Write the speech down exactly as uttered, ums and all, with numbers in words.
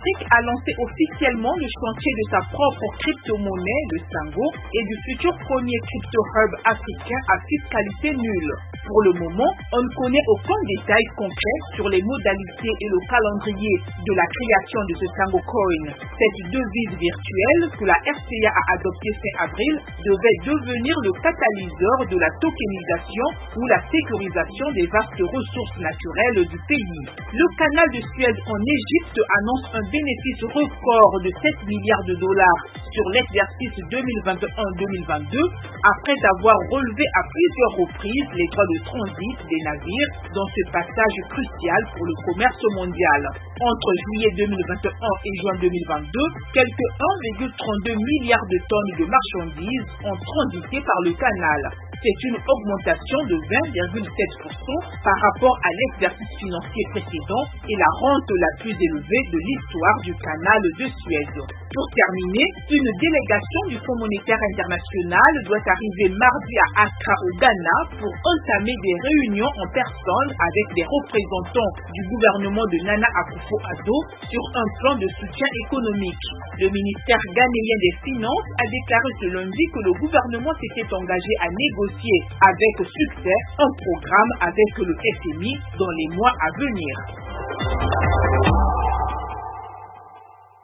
L'Afrique a lancé officiellement le chantier de sa propre crypto-monnaie, le Sango, et du futur premier crypto-hub africain à fiscalité nulle. Pour le moment, on ne connaît aucun détail concret sur les modalités et le calendrier de la création de ce Sango Coin. Cette devise virtuelle que la R C A a adoptée fin avril devait devenir le catalyseur de la tokenisation ou la sécurisation des vastes ressources naturelles du pays. Le canal de Suez en Égypte annonce un bénéfice record de sept milliards de dollars sur l'exercice deux mille vingt et un deux mille vingt-deux après avoir relevé à plusieurs reprises les droits de transit des navires dans ce passage crucial pour le commerce mondial. Entre juillet deux mille vingt et un et juin deux mille vingt-deux, quelques un virgule trente-deux milliards de tonnes de marchandises ont transité par le canal. C'est une augmentation de vingt virgule sept pour cent par rapport à l'exercice financier précédent et la rente la plus élevée de l'histoire du canal de Suez. Pour terminer, une délégation du Fonds monétaire international doit arriver mardi à Accra au Ghana pour entamer des réunions en personne avec des représentants du gouvernement de Nana Akufo-Addo sur un plan de soutien économique. Le ministère ghanéen des Finances a déclaré ce lundi que le gouvernement s'était engagé à négocier avec succès un programme avec le F M I dans les mois à venir.